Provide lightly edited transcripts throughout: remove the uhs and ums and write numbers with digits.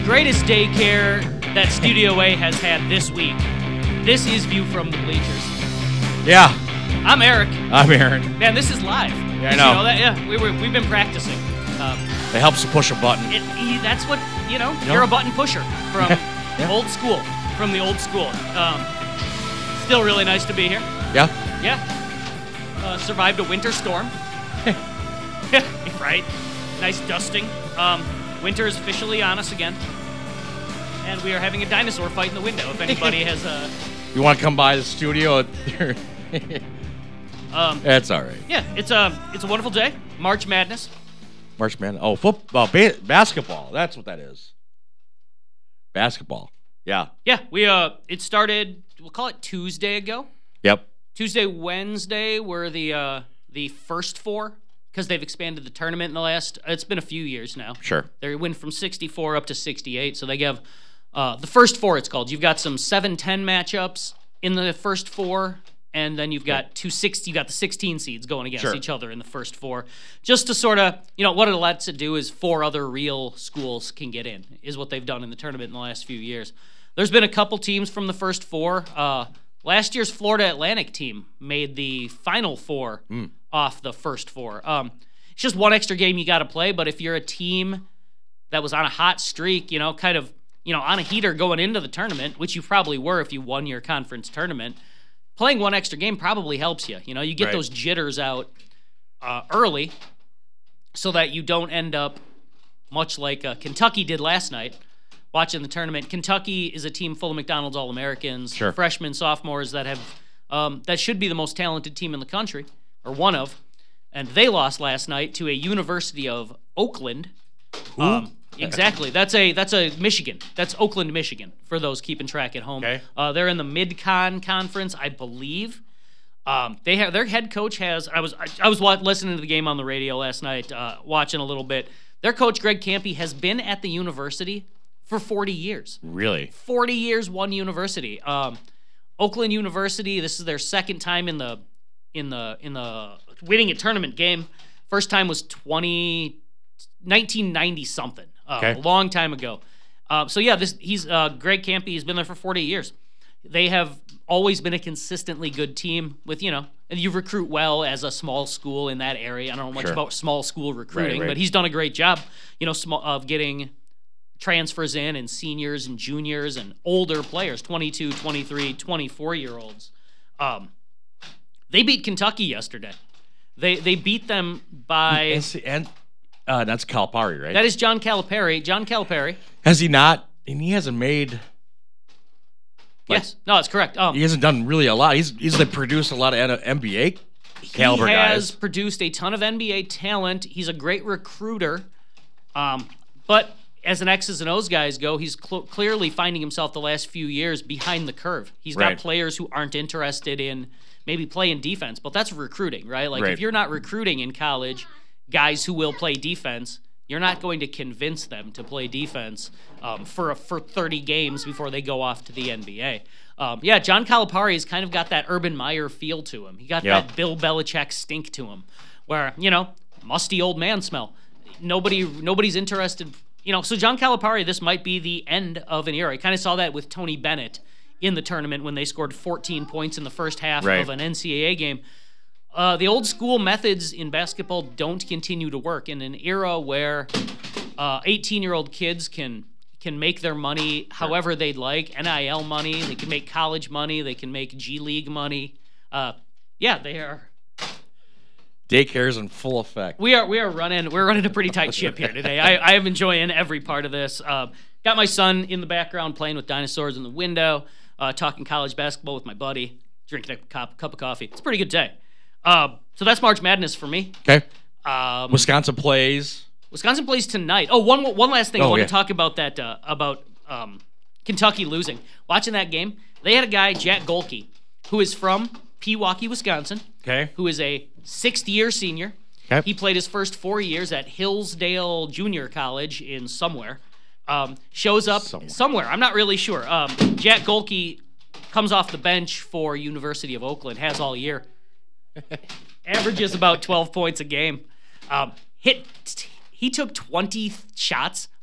greatest daycare that Studio A has had this week. This is View from the Bleachers. Yeah. I'm Eric. I'm Aaron. Man, this is live. Yeah, I know. You know that? Yeah, we've been practicing. It helps to push a button. That's what, you're a button pusher from Yeah. old school, from the old school. Still really nice to be here. Yeah? Yeah. Survived a winter storm. Right. Nice dusting. Winter is officially on us again. And we are having a dinosaur fight in the window. If anybody has You want to come by the studio? That's all right. Yeah, it's a wonderful day. March Madness. March Madness. Oh, football, basketball. That's what that is. Basketball. Yeah. Yeah, it started, we'll call it Tuesday ago. Yep. Tuesday, Wednesday were the first four, because they've expanded the tournament in it's been a few years now. Sure. They went from 64 up to 68, so they give the first four, it's called. You've got some 7-10 matchups in the first four, and then you've got you got the 16 seeds going against each other in the first four. Just to sort of, what it lets it do is 4 other real schools can get in, is what they've done in the tournament in the last few years. There's been a couple teams from the first four. Last year's Florida Atlantic team made the Final Four off the first four. It's just one extra game you got to play, but if you're a team that was on a hot streak, kind of, on a heater going into the tournament, which you probably were if you won your conference tournament, playing one extra game probably helps you. You get those jitters out early so that you don't end up much like Kentucky did last night watching the tournament. Kentucky is a team full of McDonald's All-Americans, freshmen, sophomores that have that should be the most talented team in the country, or one of, and they lost last night to a University of Oakland. Exactly. That's a Michigan. That's Oakland, Michigan, for those keeping track at home. Okay. They're in the Mid-Con Conference, I believe. They have their head coach has. I was listening to the game on the radio last night, watching a little bit. Their coach Greg Kampe has been at the university for 40 years. Really? 40 years, one university. Oakland University. This is their second time in the winning a tournament game. First time was 1990 something. A long time ago. He's Greg Kampe. He's been there for 40 years. They have always been a consistently good team with, and you recruit well as a small school in that area. I don't know much about small school recruiting, but he's done a great job, of getting transfers in and seniors and juniors and older players, 22, 23, 24-year-olds. They beat Kentucky yesterday. They beat them by... That's Calipari, right? That is John Calipari. John Calipari. Has he not? And he hasn't made... Yes. No, that's correct. He hasn't done really a lot. He's produced a lot of NBA caliber guys. He has produced a ton of NBA talent. He's a great recruiter. But as an X's and O's guys go, he's clearly finding himself the last few years behind the curve. He's got players who aren't interested in maybe playing defense, but that's recruiting, right? If you're not recruiting in college guys who will play defense, you're not going to convince them to play defense for 30 games before they go off to the NBA. John Calipari has kind of got that Urban Meyer feel to him. He got that Bill Belichick stink to him, where, musty old man smell. Nobody's interested. So John Calipari, this might be the end of an era. I kind of saw that with Tony Bennett in the tournament when they scored 14 points in the first half of an NCAA game. The old school methods in basketball don't continue to work in an era where 18-year-old kids can make their money however they'd like. NIL money, they can make college money, they can make G League money. They are. Daycare's in full effect. We're running a pretty tight ship here today. I am enjoying every part of this. Got my son in the background playing with dinosaurs in the window, talking college basketball with my buddy, drinking a cup of coffee. It's a pretty good day. So that's March Madness for me. Okay. Wisconsin plays tonight. Oh, one last thing. I want to talk about that, about Kentucky losing. Watching that game, they had a guy, Jack Golke, who is from Pewaukee, Wisconsin, who is a 6th-year senior. Okay. He played his first 4 years at Hillsdale Junior College in somewhere. Shows up somewhere. I'm not really sure. Jack Golke comes off the bench for University of Oakland, has all year. Averages about 12 points a game. He took 20 shots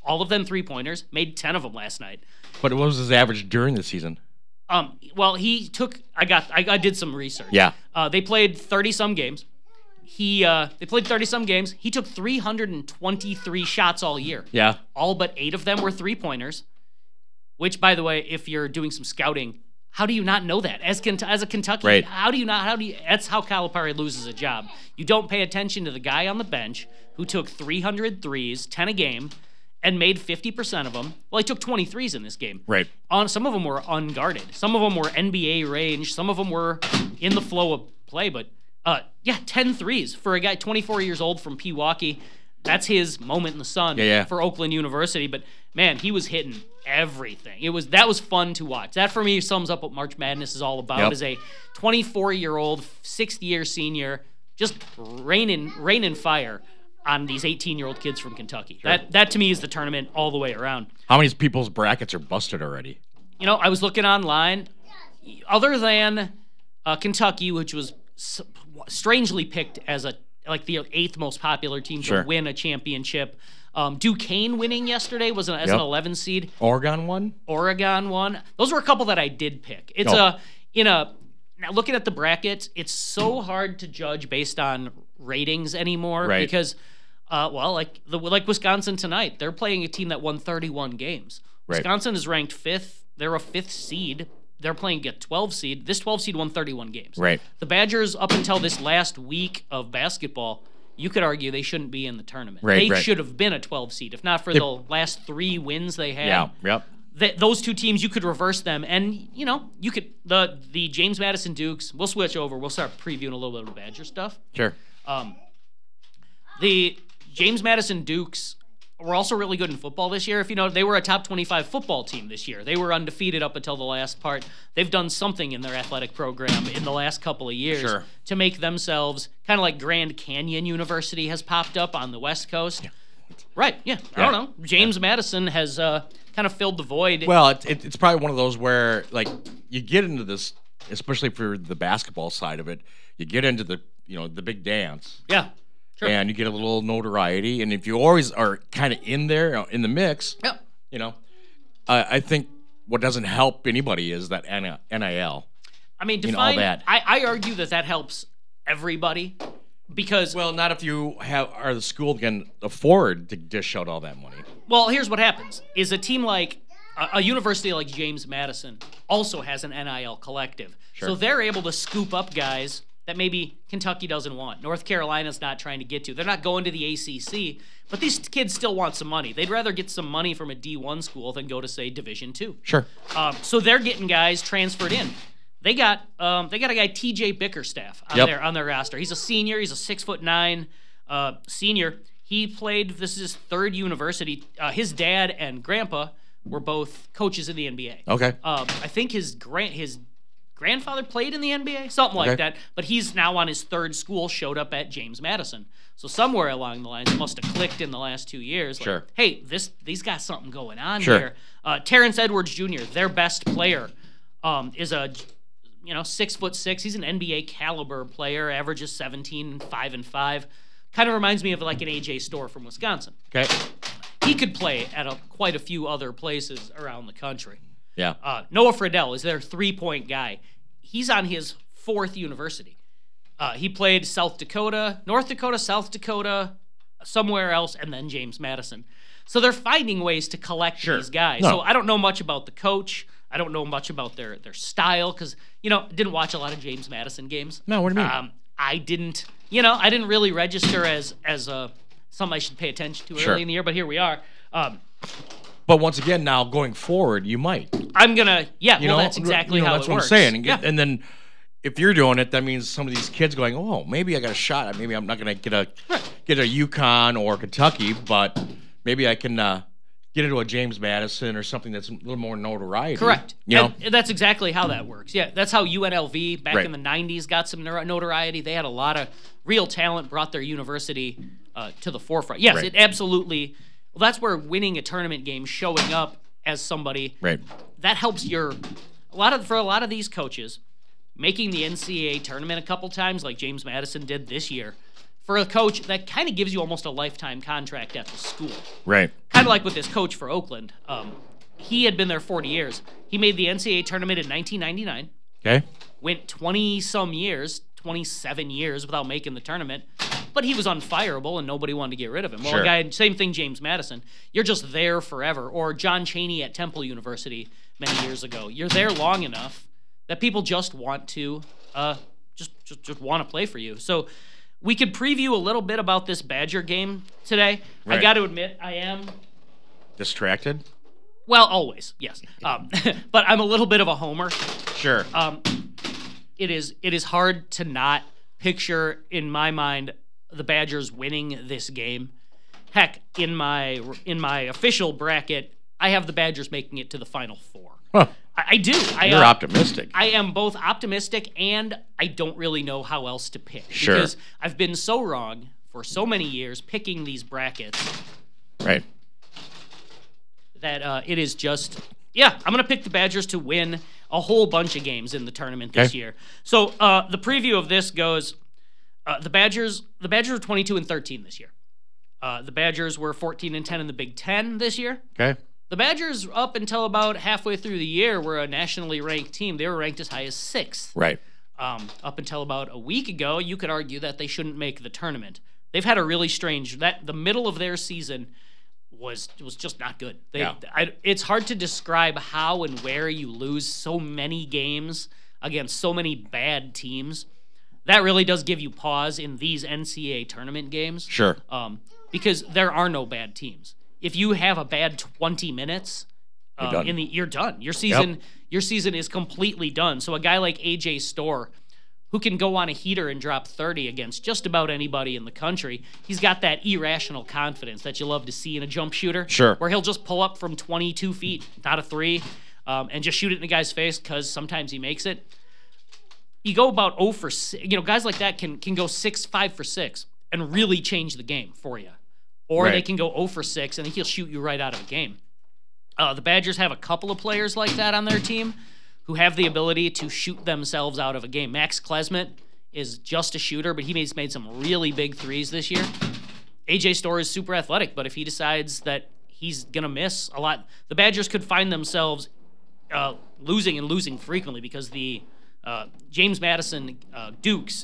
all of them 3-pointers, made 10 of them last night. But what was his average during the season? Well, he took. I did some research. Yeah. They played 30-some games. They played 30-some games. He took 323 shots all year. Yeah. All but 8 of them were 3-pointers. Which, by the way, if you're doing some scouting, how do you not know that as a Kentucky? Right. How do you not? That's how Calipari loses a job. You don't pay attention to the guy on the bench who took 300 threes, 10 a game, and made 50% of them. Well, he took 23s in this game. Right. Some of them were unguarded. Some of them were NBA range. Some of them were in the flow of play. But 10 threes for a guy 24 years old from Pewaukee. That's his moment in the sun for Oakland University. But man, he was hitting everything. That was fun to watch. That for me sums up what March Madness is all about. As a 24-year-old, 6th-year senior, just raining fire on these 18-year-old kids from Kentucky. Sure. That to me is the tournament all the way around. How many people's brackets are busted already? I was looking online. Other than Kentucky, which was strangely picked as the 8th most popular team to win a championship. Duquesne winning yesterday was an 11 seed. Oregon won. Those were a couple that I did pick. It's now looking at the brackets, it's so hard to judge based on ratings anymore because like Wisconsin tonight, they're playing a team that won 31 games. Right. Wisconsin is ranked 5th. They're a 5th seed. They're playing a 12 seed. This 12 seed won 31 games. Right. The Badgers, up until this last week of basketball, you could argue they shouldn't be in the tournament. They should have been a 12 seed, if not for the last 3 wins they had. Yeah. Yep. Those two teams, you could reverse them, and you could the James Madison Dukes. We'll switch over. We'll start previewing a little bit of the Badger stuff. Sure. The James Madison Dukes were also really good in football this year. If they were a top 25 football team this year. They were undefeated up until the last part. They've done something in their athletic program in the last couple of years to make themselves kind of like Grand Canyon University has popped up on the West Coast. Yeah. Right, yeah. I don't know. James Madison has kind of filled the void. Well, it's probably one of those where, you get into this, especially for the basketball side of it, you get into the big dance. Yeah. Sure. And you get a little notoriety, and if you always are kind of in there, in the mix, I think what doesn't help anybody is that NIL. I mean, all that. I argue that helps everybody because not if you are the school can afford to dish out all that money. Well, here's what happens: is a team like a university like James Madison also has an NIL collective, so they're able to scoop up guys that maybe Kentucky doesn't want. North Carolina's not trying to get to. They're not going to the ACC, but these kids still want some money. They'd rather get some money from a D1 school than go to, say, Division II. Sure. So they're getting guys transferred in. They got a guy, TJ Bickerstaff, on their roster. He's a senior. He's a 6'9" senior. He played. This is his 3rd university. His dad and grandpa were both coaches in the NBA. Okay. I think his grandfather played in the NBA, something like that. But he's now on his 3rd school, showed up at James Madison. So somewhere along the lines, it must have clicked in the last 2 years. Sure. Hey, these got something going on here. Terrence Edwards Jr., their best player, is a 6'6". He's an NBA caliber player, averages 17, 5 and 5. Kind of reminds me of like an AJ Storr from Wisconsin. Okay. He could play at quite a few other places around the country. Yeah. Noah Friedel is their 3-point guy. He's on his 4th university. He played South Dakota, North Dakota, South Dakota, somewhere else, and then James Madison. So they're finding ways to collect these guys. No. So I don't know much about the coach. I don't know much about their style because, didn't watch a lot of James Madison games. No, what do you mean? I didn't really register as something I should pay attention to early in the year, but here we are. But once again, now going forward, you might. I'm gonna, that's exactly how that's it what works. I'm saying. And then if you're doing it, that means some of these kids going, oh, maybe I got a shot. Maybe I'm not gonna get a UConn or Kentucky, but maybe I can get into a James Madison or something that's a little more notoriety. Correct. And that's exactly how that works. Yeah, that's how UNLV back in the 90s got some notoriety. They had a lot of real talent, brought their university to the forefront. Yes, it absolutely. Well, that's where winning a tournament game, showing up as somebody, that helps for a lot of these coaches, making the NCAA tournament a couple times, like James Madison did this year. for a coach, that kind of gives you almost a lifetime contract at the school. Right. Kind of like with this coach for Oakland. He had been there 40 years. He made the NCAA tournament in 1999. Okay. Went 20-some years, 27 years without making the tournament. But he was unfireable, and nobody wanted to get rid of him. Well, Sure. a guy, same thing, James Madison. You're just there forever. Or John Chaney at Temple University many years ago. You're there long enough that people just want to just want to play for you. So we could preview a little bit about this Badger game today. Right. I got to admit, I am. Distracted? Well, always, yes. But I'm a little bit of a homer. Sure. It is hard to not picture in my mind the Badgers winning this game. Heck, in my official bracket, I have the Badgers making it to the Final Four. Huh. I do. You're optimistic. I am both optimistic and I don't really know how else to pick. Sure. Because I've been so wrong for so many years picking these brackets Right. that it is just, I'm going to pick the Badgers to win a whole bunch of games in the tournament this year. So the preview of this goes, the Badgers were 22-13 this year. The Badgers were 14-10 in the Big Ten this year. Okay. The Badgers, up until about halfway through the year, were a nationally ranked team. They were ranked as high as 6th. Right. Up until about a week ago, you could argue that they shouldn't make the tournament. They've had a really strange, the middle of their season was just not good. It's hard to describe how and where you lose so many games against so many bad teams. That really does give you pause in these NCAA tournament games. Sure. Because there are no bad teams. If you have a bad 20 minutes, you're done. Your season is completely done. So a guy like AJ Storr, who can go on a heater and drop 30 against just about anybody in the country, he's got that irrational confidence that you love to see in a jump shooter. Sure. Where he'll just pull up from 22 feet, not a 3, and just shoot it in the guy's face because sometimes he makes it. You go about 0 for 6. Guys like that can go 5 for 6 and really change the game for you. Or they can go 0 for 6 and he'll shoot you right out of a game. The Badgers have a couple of players like that on their team who have the ability to shoot themselves out of a game. Max Klesmet is just a shooter, but he made some really big threes this year. AJ Storr is super athletic, but if he decides that he's going to miss a lot, the Badgers could find themselves losing frequently because the James Madison Dukes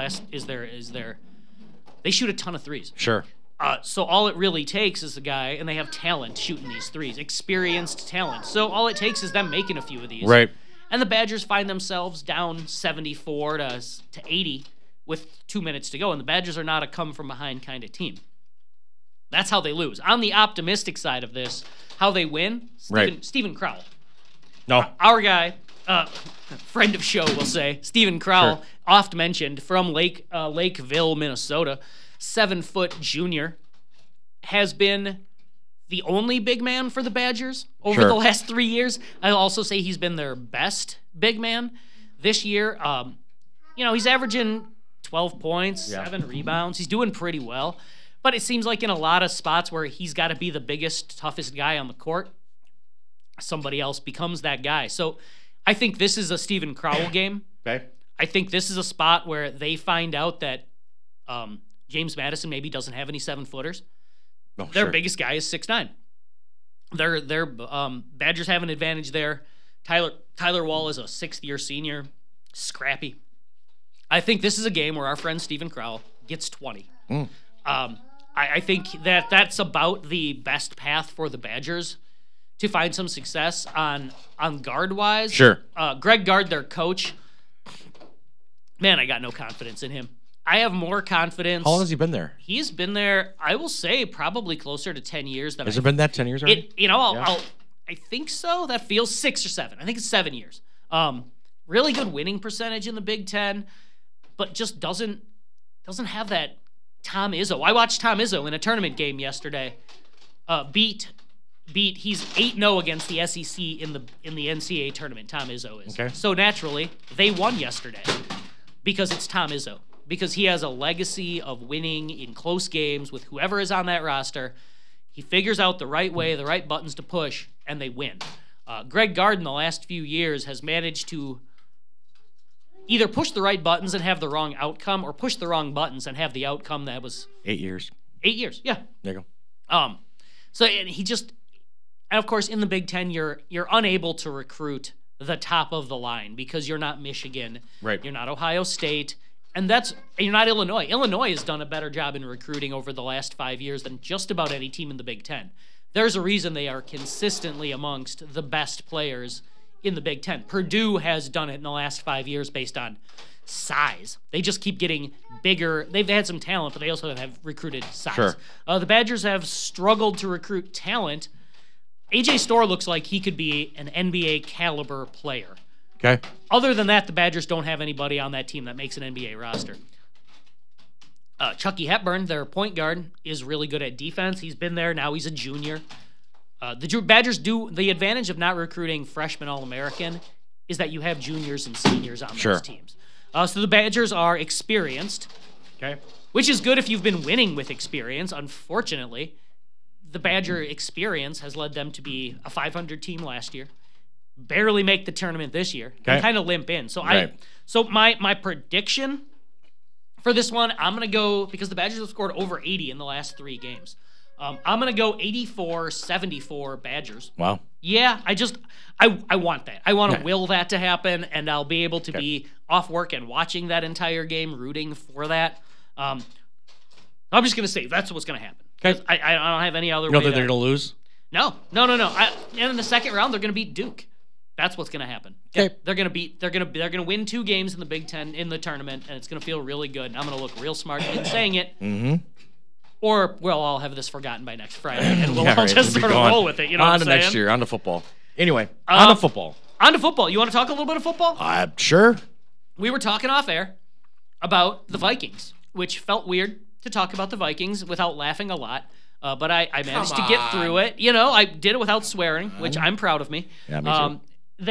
they shoot a ton of threes. Sure. So all it really takes is a guy, and they have talent shooting these threes, experienced talent. So all it takes is them making a few of these. Right. And the Badgers find themselves down 74 to 80 with 2 minutes to go, and the Badgers are not a come-from-behind kind of team. That's how they lose. On the optimistic side of this, how they win, Stephen Crowell. No. Our guy, friend of show, we'll say, Stephen Crowell, oft mentioned, from Lakeville, Minnesota, 7-foot junior, has been the only big man for the Badgers over the last 3 years. I'll also say he's been their best big man this year. He's averaging 12 points, 7 rebounds. He's doing pretty well. But it seems like in a lot of spots where he's got to be the biggest, toughest guy on the court, somebody else becomes that guy. So I think this is a Stephen Crowell game. Okay. I think this is a spot where they find out that James Madison maybe doesn't have any 7-footers. Their biggest guy is 6'9". Their Badgers have an advantage there. Tyler Wall is a 6th-year senior, scrappy. I think this is a game where our friend Stephen Crowell gets 20. I think that's about the best path for the Badgers to find some success on guard-wise. Sure. Greg Gard, their coach, man, I got no confidence in him. I have more confidence. How long has he been there? He's been there, I will say, probably closer to 10 years. Has it been that 10 years already? I think so. That feels 6 or 7. I think it's 7 years. Really good winning percentage in the Big Ten, but just doesn't have that Tom Izzo. I watched Tom Izzo in a tournament game yesterday. He's 8-0 against the SEC in the NCAA tournament. Tom Izzo is. Okay. So naturally, they won yesterday because it's Tom Izzo. Because he has a legacy of winning in close games with whoever is on that roster. He figures out the right way, the right buttons to push, and they win. Greg Gard in the last few years has managed to, either push the right buttons and have the wrong outcome, or push the wrong buttons and have the outcome that was 8 years. 8 years. Yeah. There you go. So and of course, in the Big Ten, you're unable to recruit the top of the line because you're not Michigan, Right. You're not Ohio State, and you're not Illinois. Illinois has done a better job in recruiting over the last 5 years than just about any team in the Big Ten. There's a reason they are consistently amongst the best players in the Big Ten. Purdue has done it in the last 5 years based on size. They just keep getting bigger. They've had some talent, but they also have recruited size. Sure. The Badgers have struggled to recruit talent. AJ Storr looks like he could be an NBA caliber player. Okay. Other than that, the Badgers don't have anybody on that team that makes an NBA roster. Chucky Hepburn, their point guard, is really good at defense. He's been there. Now he's a junior. The Badgers the advantage of not recruiting freshman All-American is that you have juniors and seniors on those teams. So the Badgers are experienced, Okay. which is good if you've been winning with experience. Unfortunately, the Badger experience has led them to be a 500 team last year, barely make the tournament this year, and kind of limp in. So my prediction for this one, I'm going to go, because the Badgers have scored over 80 in the last 3 games. I'm going to go 84-74 Badgers. Wow. Yeah, I want that. I want to will that to happen, and I'll be able to be off work and watching that entire game, rooting for that. I'm just going to say that's what's going to happen. Okay. I don't have any other You know way that they're going to lose? No. And in the second round, they're going to beat Duke. That's what's going to happen. Okay. They're going to win 2 games in the Big Ten in the tournament, and it's going to feel really good. And I'm going to look real smart in saying it. Mm-hmm. Or I'll have this forgotten by next Friday, and we'll all just sort of roll with it. You know what I'm saying? On to next year, on to football. Anyway, on to football. On to football. You want to talk a little bit of football? Sure. We were talking off air about the Vikings, which felt weird to talk about the Vikings without laughing a lot. But I managed to get through it. You know, I did it without swearing, which I'm proud of me. Yeah, me too.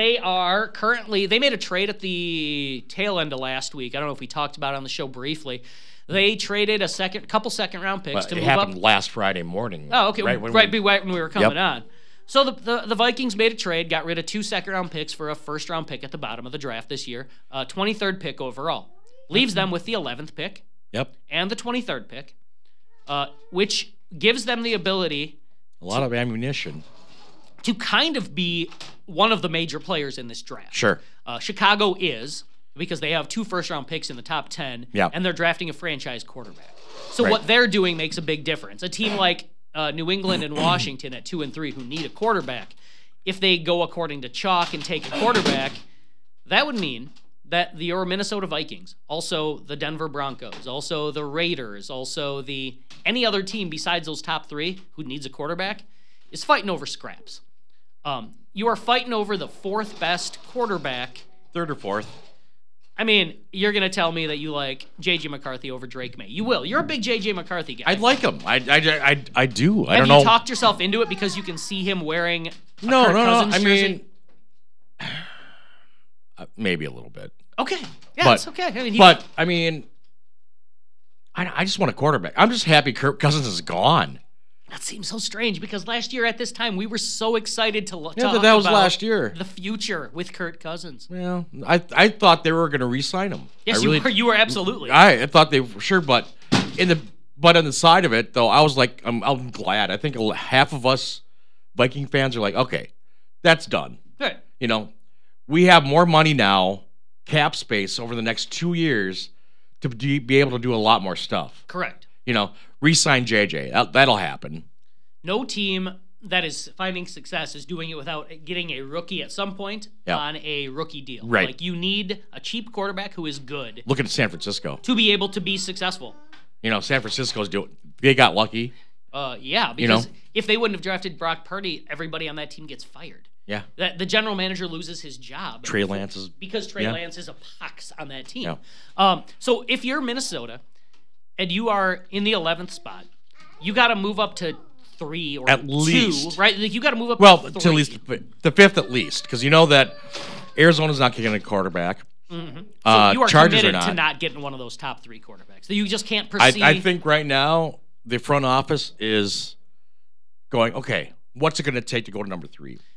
They made a trade at the tail end of last week. I don't know if we talked about it on the show briefly. They traded a couple second round picks to move up. It happened last Friday morning. Oh, okay. Right when we were coming on. So the Vikings made a trade, got rid of 2 second round picks for a first round pick at the bottom of the draft this year, 23rd pick overall. Leaves them with the 11th pick. Yep. And the 23rd pick, which gives them the ability, a lot of ammunition, to kind of be one of the major players in this draft. Sure. Chicago is, because they have 2 first-round picks in the top 10, and they're drafting a franchise quarterback. So what they're doing makes a big difference. A team like New England and Washington at 2 and 3 who need a quarterback, if they go according to chalk and take a quarterback, that would mean that your Minnesota Vikings, also the Denver Broncos, also the Raiders, also any other team besides those top 3 who needs a quarterback is fighting over scraps. You are fighting over the 4th best quarterback. 3rd or 4th. I mean, you're going to tell me that you like J.J. McCarthy over Drake May. You will. You're a big J.J. McCarthy guy. I like him. I do. I Have don't know. you talked yourself into it because you can see him wearing a No. Kirk Cousins I jersey? mean, maybe a little bit. Okay. Yeah, it's okay. I mean, I just want a quarterback. I'm just happy Kirk Cousins is gone. That seems so strange because last year at this time we were so excited to talk but that was about last year. The future with Kirk Cousins. Well, I thought they were going to re-sign him. Yes, you were absolutely. I thought they were sure, but on the side of it though, I was like, I'm glad. I think half of us Viking fans are like, okay, that's done. Right. You know, we have more money now, cap space over the next 2 years to be able to do a lot more stuff. Correct. You know, re-sign JJ. That'll happen. No team that is finding success is doing it without getting a rookie at some point on a rookie deal. Right. Like you need a cheap quarterback who is good. Look at San Francisco. To be able to be successful. You know, San Francisco's they got lucky. Yeah, because if they wouldn't have drafted Brock Purdy, everybody on that team gets fired. Yeah. The general manager loses his job. Trey Lance is... Because Trey Lance is a pox on that team. Yeah. So if you're Minnesota and you are in the 11th spot, you got to move up to 3 or at 2, least. right? Like you got to move up to 3. To at least the 5th at least, because you know that Arizona's not kicking a quarterback. Mm-hmm. So you are Chargers committed are to not getting one of those top 3 quarterbacks. So you just can't proceed. I think right now the front office is going, okay, what's it going to take to go to number 3?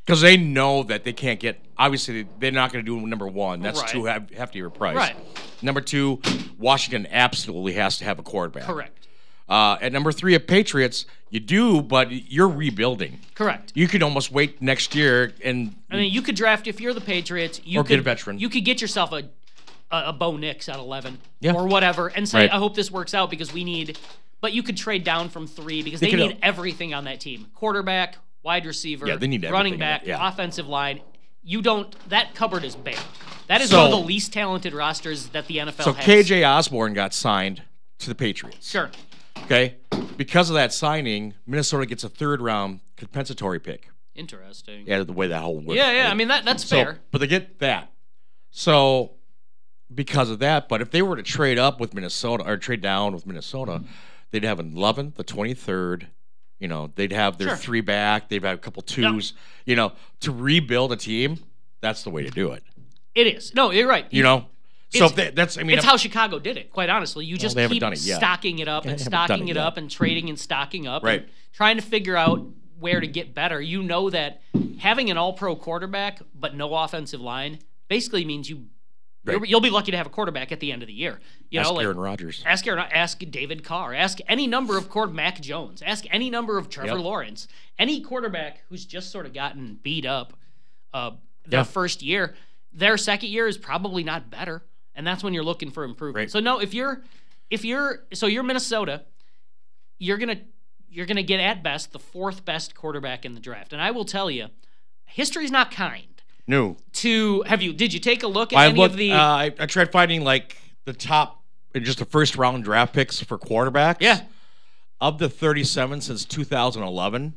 Because they know that they can't get. Obviously, they're not going to do number one. That's Right. too hefty of a price. Right. Number two, Washington absolutely has to have a quarterback. Correct. At number three, at Patriots, you do, but you're rebuilding. Correct. You could almost wait next year and. I mean, you could draft if you're the Patriots. Or get a veteran. You could get yourself a Bo Nix at 11 Yeah. or whatever, and say, Right. I hope this works out because we need. But you could trade down from 3 because they could- need everything on that team: quarterback, wide receiver, Yeah, they need running everything, back, yeah. offensive line. You don't. That cupboard is bare. That is So- one of the least talented rosters that the NFL So has. KJ Osborne got signed to the Patriots. Sure. Okay. Because of that signing, Minnesota gets a third-round compensatory pick. Interesting. Yeah, the way that whole works. Yeah. I mean, that's So, fair. but they get that. So, because of that, but if they were to trade up with Minnesota or trade down with Minnesota, they'd have an 11th, the 23rd. You know, they'd have their Sure. 3 back. They'd have a couple 2s. You know, to rebuild a team, that's the way to do it. It is. No, you're right. You know, so It's- if they, that's. I mean, It's how Chicago did it, quite honestly. You just they haven't keep done it yet. stocking it up and They haven't done stocking it it yet. up and trading and stocking up Right. and trying to figure out where to get better. You know that having an all-pro quarterback but no offensive line basically means Right. you'll be lucky to have a quarterback at the end of the year. You ask know, like Aaron Rodgers. ask David Carr, ask any number of Mac Jones, ask any number of Trevor Yep. Lawrence, any quarterback who's just sort of gotten beat up their Yeah. first year. Their second year is probably not better, and that's when you're looking for improvement. Right. So no, if you're Minnesota, you're gonna get at best the 4th best quarterback in the draft, and I will tell you, history's not kind. No. Did you take a look at I any looked. of the? I tried finding like the top, just the first round draft picks for quarterbacks. Yeah. Of the 37 since 2011,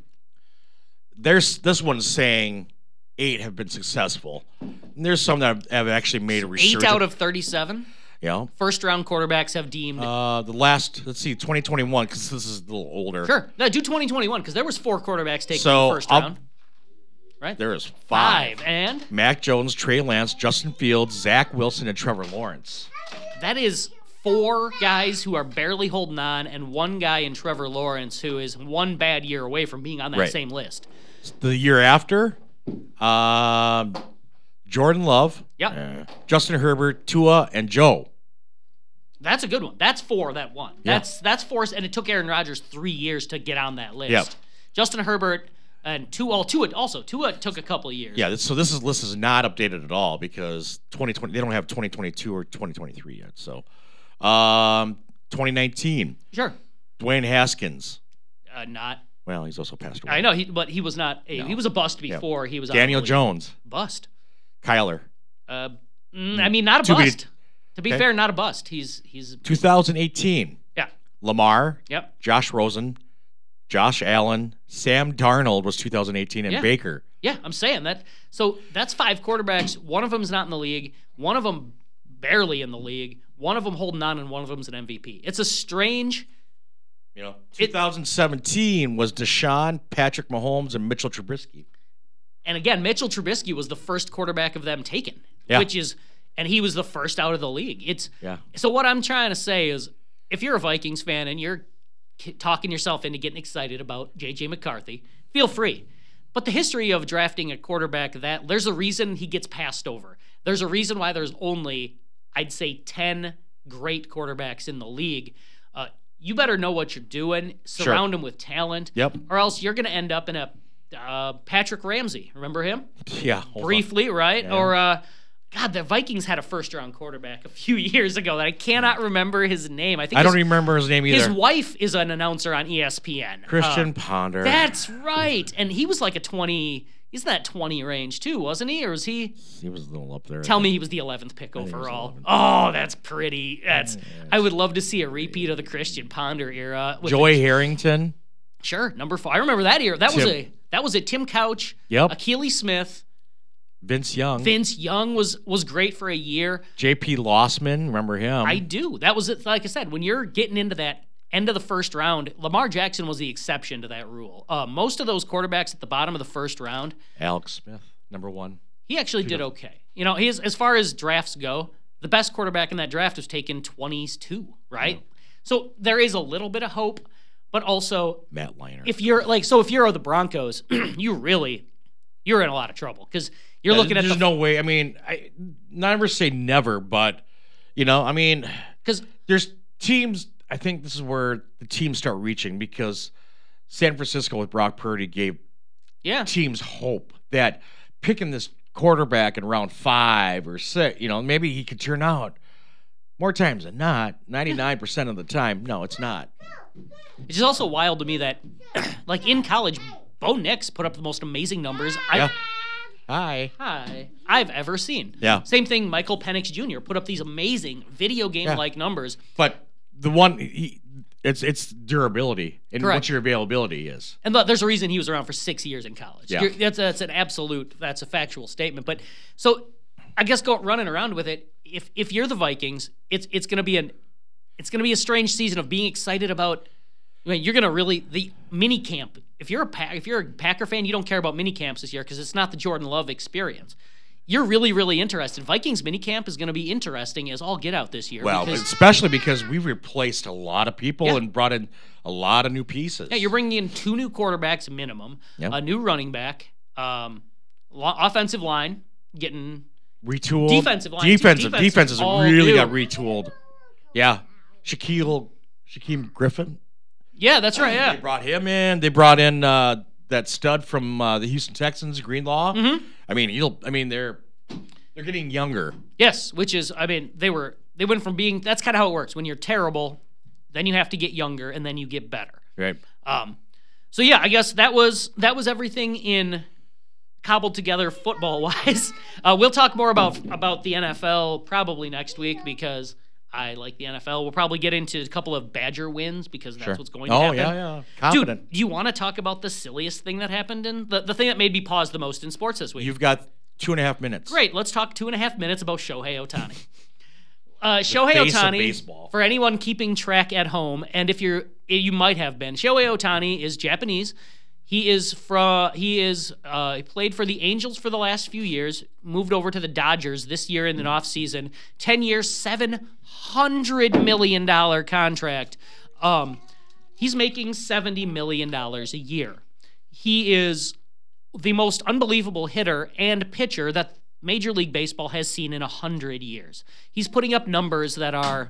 this one's saying 8 have been successful. And there's some that have actually made a 8 resurgence. out of 37 you know, first round quarterbacks have deemed. the last, let's see, 2021, because this is a little older. Sure, no, do 2021 because there was 4 quarterbacks taken So, in the first I'll- round. Right. There is 5. And Mac Jones, Trey Lance, Justin Fields, Zach Wilson, and Trevor Lawrence. that is 4 guys who are barely holding on, and 1 guy in Trevor Lawrence who is 1 bad year away from being on that Right. same list. The year after, Jordan Love, Yep. Justin Herbert, Tua, and Joe. That's a good one. That's 4 that won. Yeah. That's 4, and it took Aaron Rodgers 3 years to get on that list. Yep. Justin Herbert and Tua took a couple of years. Yeah, so this list is not updated at all because 2020 they don't have 2022 or 2023 yet. So, 2019, Sure. Dwayne Haskins. Not. Well, he's also passed away. I know, but he was not. He was a bust before he was on Daniel the league. Jones, Bust. Kyler. I mean, not a To be- bust. To be Okay. fair, not a bust. He's 2018, yeah. Lamar, Yep. Josh Rosen, Josh Allen, Sam Darnold was 2018, and Yeah. Baker. Yeah, I'm saying that. So that's 5 quarterbacks. One of them's not in the league. One of them barely in the league. One of them holding on, and one of them's an MVP. It's a strange. 2017 was Deshaun, Patrick Mahomes, and Mitchell Trubisky. And again, Mitchell Trubisky was the first quarterback of them taken, Yeah. and he was the first out of the league. Yeah. So what I'm trying to say is, if you're a Vikings fan and you're talking yourself into getting excited about J.J. McCarthy, feel free. But the history of drafting a quarterback, there's a reason he gets passed over. There's a reason why there's only, I'd say, 10 great quarterbacks in the league. You better know what you're doing. Surround him with talent. Yep. Or else you're going to end up in a Patrick Ramsey. Remember him? Yeah. hold on. Briefly, right? Yeah. Or God, the Vikings had a first-round quarterback a few years ago that I cannot remember his name. I think I don't remember his name either. his wife is an announcer on ESPN. Christian Ponder. That's right. And he was like a 20. He's in that 20 range too, wasn't he? Or was he? He was a little up there. Tell me he was the 11th pick think he was overall. 11th. Oh, that's pretty. I would love to see a repeat of the Christian Ponder era. With Joey Harrington. Sure, number 4. I remember that era. That was a Tim Couch. Yep. Achilles Smith. Vince Young. Vince Young was great for a year. J.P. Lossman. Remember him? I do. That was it. Like I said, when you're getting into that end of the first round, Lamar Jackson was the exception to that rule. Most of those quarterbacks at the bottom of the first round, Alex Smith, number 1. he actually did okay. You know, as far as drafts go, the best quarterback in that draft was taken 20s too, right? So there is a little bit of hope, but also Matt Leinart. if you're the Broncos, you you're in a lot of trouble because you're looking at there's no way. I mean, I never say never, but I mean, because there's teams. I think this is where the teams start reaching because San Francisco with Brock Purdy gave teams hope that picking this quarterback in round 5 or 6, maybe he could turn out more times than not, 99% of the time. No, it's not. It's just also wild to me that, like in college, Bo Nix put up the most amazing numbers I've ever seen. Yeah. Same thing, Michael Penix Jr. put up these amazing video game-like numbers. But the one, it's durability and what your availability is. And there's a reason he was around for 6 years in college. Yeah. That's a factual statement. But so I guess running around with it, if you're the Vikings, it's going to be a strange season of being excited about. I mean, you're going to really the mini camp. If you're a Packer fan, you don't care about mini camps this year because it's not the Jordan Love experience. You're really, really interested. Vikings mini camp is going to be interesting as all get out this year. Well, especially because we've replaced a lot of people and brought in a lot of new pieces. Yeah, you're bringing in 2 new quarterbacks minimum, a new running back, offensive line getting retooled. Defensive line. Defenses really got retooled. Yeah. Shaquem Griffin. Yeah, that's right. Yeah. They brought him in. They brought in that stud from the Houston Texans, Greenlaw. Mm-hmm. I mean, they're getting younger. Yes, which is, I mean, they went from being. That's kind of how it works. When you're terrible, then you have to get younger, and then you get better. Right. So yeah, I guess that was everything in cobbled together football wise. We'll talk more about the NFL probably next week because I like the NFL. We'll probably get into a couple of Badger wins because that's what's going to happen. Oh, yeah. Confident. Dude, do you want to talk about the silliest thing that happened in the thing that made me pause the most in sports this week? You've got 2.5 minutes. Great. Let's talk 2.5 minutes about Shohei Ohtani. Shohei Ohtani, for anyone keeping track at home, and if you might have been, Shohei Ohtani is Japanese. He played for the Angels for the last few years, moved over to the Dodgers this year in the offseason. 10-year, $700 million contract. He's making $70 million a year. He is the most unbelievable hitter and pitcher that Major League Baseball has seen in 100 years. He's putting up numbers that are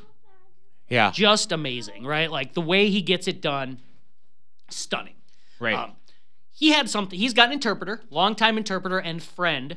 just amazing, right? Like the way he gets it done, stunning. Right. He had something. He's got an interpreter, longtime interpreter and friend.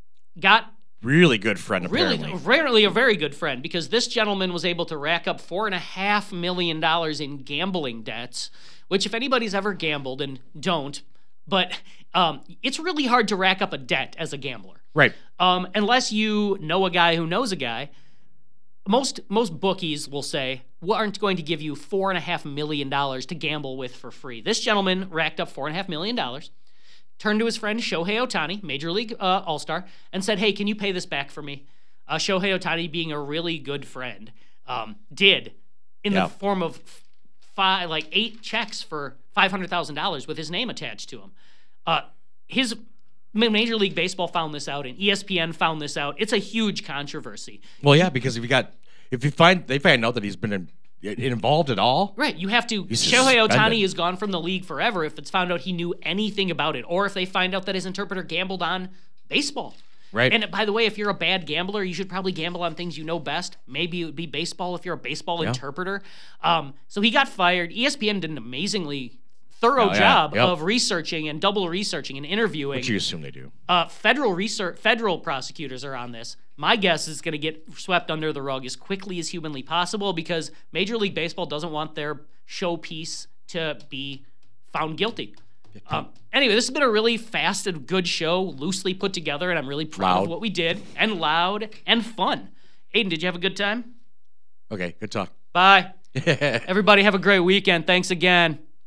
Really good friend, apparently. Rarely a very good friend, because this gentleman was able to rack up $4.5 million in gambling debts, which if anybody's ever gambled, and don't, but it's really hard to rack up a debt as a gambler. Right. Unless you know a guy who knows a guy. Most bookies will say, we aren't going to give you $4.5 million to gamble with for free. This gentleman racked up $4.5 million, turned to his friend Shohei Ohtani, Major League All-Star, and said, hey, can you pay this back for me? Shohei Ohtani, being a really good friend, did in the form of 8 checks for $500,000 with his name attached to him. His Major League Baseball found this out, and ESPN found this out. It's a huge controversy. Well, yeah, because if they find out that he's been involved at all, right? You have to. Shohei Ohtani is gone from the league forever if it's found out he knew anything about it, or if they find out that his interpreter gambled on baseball. Right. And by the way, if you're a bad gambler, you should probably gamble on things you know best. Maybe it would be baseball if you're a baseball interpreter. So he got fired. ESPN did an amazingly thorough job of researching and double researching and interviewing. Which you assume they do. Federal prosecutors are on this. My guess is going to get swept under the rug as quickly as humanly possible because Major League Baseball doesn't want their showpiece to be found guilty. Anyway, this has been a really fast and good show, loosely put together, and I'm really proud of what we did, and loud and fun. Aiden, did you have a good time? Okay, good talk. Bye. Everybody have a great weekend. Thanks again.